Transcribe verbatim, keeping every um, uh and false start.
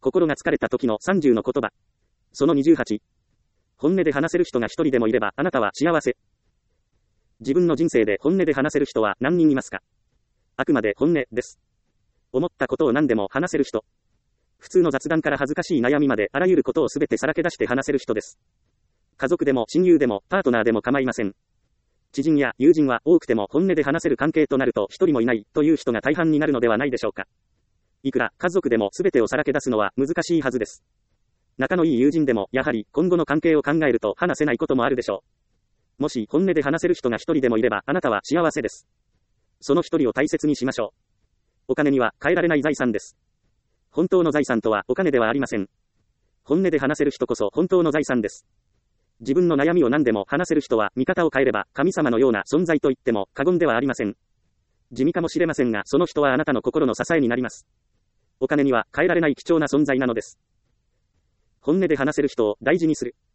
心が疲れた時のさんじゅうの言葉。そのにじゅうはち。本音で話せる人が一人でもいればあなたは幸せ。自分の人生で本音で話せる人は何人いますか？あくまで本音です。思ったことを何でも話せる人。普通の雑談から恥ずかしい悩みまであらゆることをすべてさらけ出して話せる人です。家族でも親友でもパートナーでも構いません。知人や友人は多くても本音で話せる関係となると一人もいないという人が大半になるのではないでしょうか。いくら家族でも全てをさらけ出すのは難しいはずです。仲のいい友人でもやはり今後の関係を考えると話せないこともあるでしょう。もし本音で話せる人が一人でもいればあなたは幸せです。その一人を大切にしましょう。お金には変えられない財産です。本当の財産とはお金ではありません。本音で話せる人こそ本当の財産です。自分の悩みを何でも話せる人は見方を変えれば神様のような存在と言っても過言ではありません。地味かもしれませんがその人はあなたの心の支えになります。お金には変えられない貴重な存在なのです。本音で話せる人を大事にする。